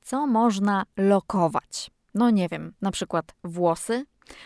Co można lokować? No nie wiem, na przykład włosy?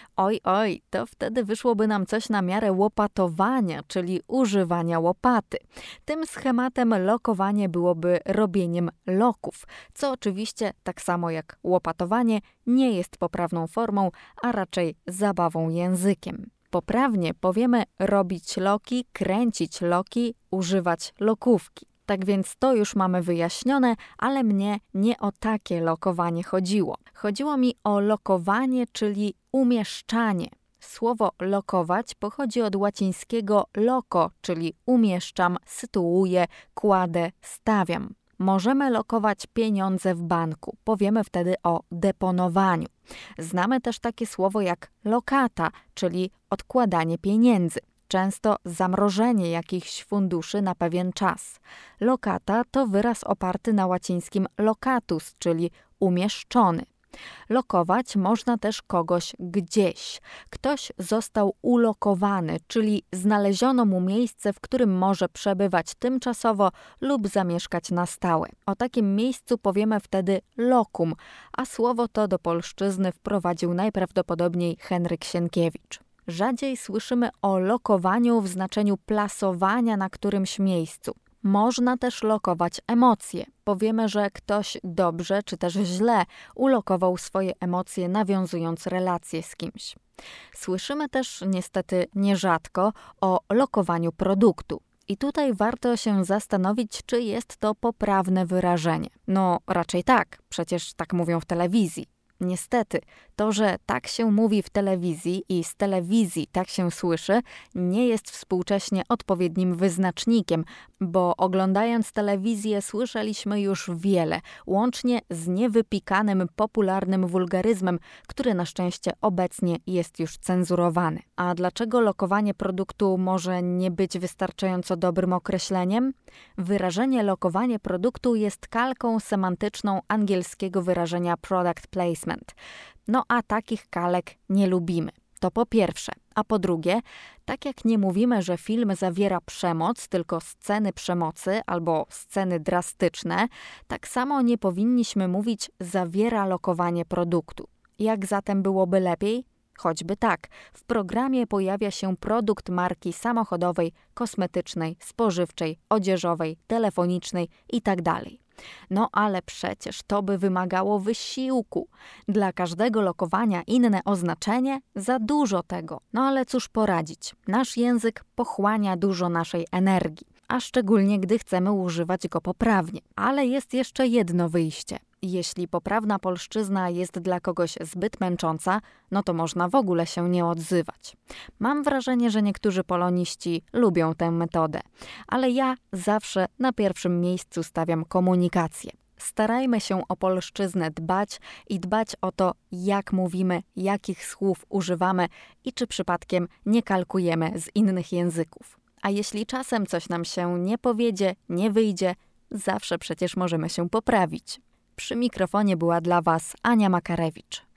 Oj, to wtedy wyszłoby nam coś na miarę łopatowania, czyli używania łopaty. Tym schematem lokowanie byłoby robieniem loków, co oczywiście, tak samo jak łopatowanie, nie jest poprawną formą, a raczej zabawą językiem. Poprawnie powiemy robić loki, kręcić loki, używać lokówki. Tak więc to już mamy wyjaśnione, ale mnie nie o takie lokowanie chodziło. Chodziło mi o lokowanie, czyli umieszczanie. Słowo lokować pochodzi od łacińskiego loco, czyli umieszczam, sytuuję, kładę, stawiam. Możemy lokować pieniądze w banku. Powiemy wtedy o deponowaniu. Znamy też takie słowo jak lokata, czyli odkładanie pieniędzy. Często zamrożenie jakichś funduszy na pewien czas. Lokata to wyraz oparty na łacińskim locatus, czyli umieszczony. Lokować można też kogoś gdzieś. Ktoś został ulokowany, czyli znaleziono mu miejsce, w którym może przebywać tymczasowo lub zamieszkać na stałe. O takim miejscu powiemy wtedy lokum, a słowo to do polszczyzny wprowadził najprawdopodobniej Henryk Sienkiewicz. Rzadziej słyszymy o lokowaniu w znaczeniu plasowania na którymś miejscu. Można też lokować emocje. Powiemy, że ktoś dobrze czy też źle ulokował swoje emocje, nawiązując relacje z kimś. Słyszymy też niestety nierzadko o lokowaniu produktu. I tutaj warto się zastanowić, czy jest to poprawne wyrażenie. No raczej tak, przecież tak mówią w telewizji. Niestety, to, że tak się mówi w telewizji i z telewizji tak się słyszy, nie jest współcześnie odpowiednim wyznacznikiem, bo oglądając telewizję słyszeliśmy już wiele, łącznie z niewypikanym popularnym wulgaryzmem, który na szczęście obecnie jest już cenzurowany. A dlaczego lokowanie produktu może nie być wystarczająco dobrym określeniem? Wyrażenie lokowanie produktu jest kalką semantyczną angielskiego wyrażenia product placement. No a takich kalek nie lubimy. To po pierwsze. A po drugie, tak jak nie mówimy, że film zawiera przemoc, tylko sceny przemocy albo sceny drastyczne, tak samo nie powinniśmy mówić zawiera lokowanie produktu. Jak zatem byłoby lepiej? Choćby tak, w programie pojawia się produkt marki samochodowej, kosmetycznej, spożywczej, odzieżowej, telefonicznej itd. No ale przecież to by wymagało wysiłku. Dla każdego lokowania inne oznaczenie, za dużo tego. No ale cóż poradzić? Nasz język pochłania dużo naszej energii, a szczególnie gdy chcemy używać go poprawnie. Ale jest jeszcze jedno wyjście. Jeśli poprawna polszczyzna jest dla kogoś zbyt męcząca, no to można w ogóle się nie odzywać. Mam wrażenie, że niektórzy poloniści lubią tę metodę, ale ja zawsze na pierwszym miejscu stawiam komunikację. Starajmy się o polszczyznę dbać i dbać o to, jak mówimy, jakich słów używamy i czy przypadkiem nie kalkujemy z innych języków. A jeśli czasem coś nam się nie powiedzie, nie wyjdzie, zawsze przecież możemy się poprawić. Przy mikrofonie była dla Was Ania Makarewicz.